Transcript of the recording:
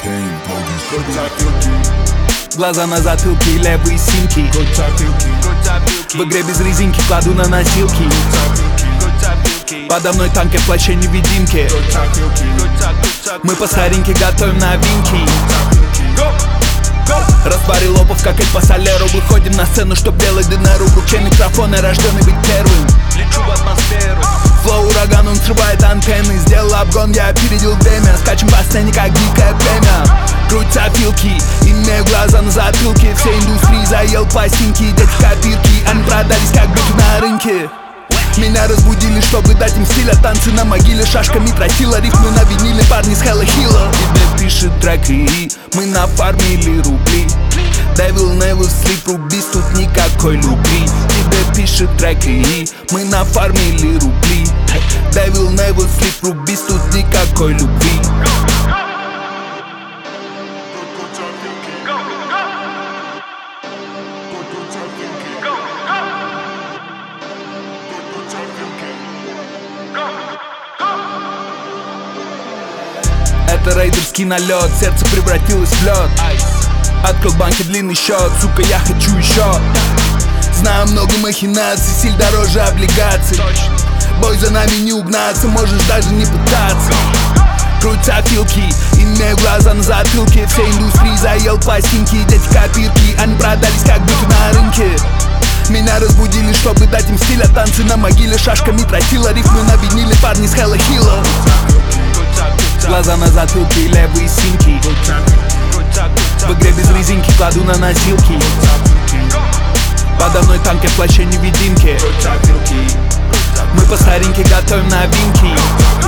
Глаза на затылке и левые симки. В игре без резинки кладу на носилки. Подо мной танки в плаще невидимки. Мы по старинке готовим новинки. Распарил лопов, как и по солеру. Выходим на сцену, чтоб делать дынеру. В руке микрофона, рожденный быть первым. Лечу в атмосферу. Флоу ураган, он срывает антенны. Сделал обгон, я опередил время. Скачем по сцене, как дикое племя. Крутятся пилки, имею глаза на затылке. Все индустрии заел пластинки. Дети копирки, они продались как быки на рынке. Меня разбудили, чтобы дать им стиля. Танцы на могиле, шашками тротила. Рифмы на виниле, парни с Hello Hilla. Тебе пишет трек и мы нафармили рубли. Devil never sleep, рубис, тут никакой любви. Тебе пишет трек и мы нафармили рубли. Devil never sleep, рубис, тут никакой любви. Это рейдерский налет, сердце превратилось в лед. Открыл в банке длинный счет, сука, я хочу еще. Знаю много махинаций, силь дороже облигаций. Бой за нами не угнаться, можешь даже не пытаться. Крутятся филки, имею глаза на затылке. Все индустрии заел пластинки, дети копирки. Они продались как быки на рынке. Меня разбудили, чтобы дать им стиля. Танцы на могиле, шашками тротила. Рифмы на виниле, парни с Hello Hilla. Глаза на затылке и левые симки. В игре без резинки кладу на носилки. Подо мной танки в плаще невидимки. Мы по старинке готовим новинки.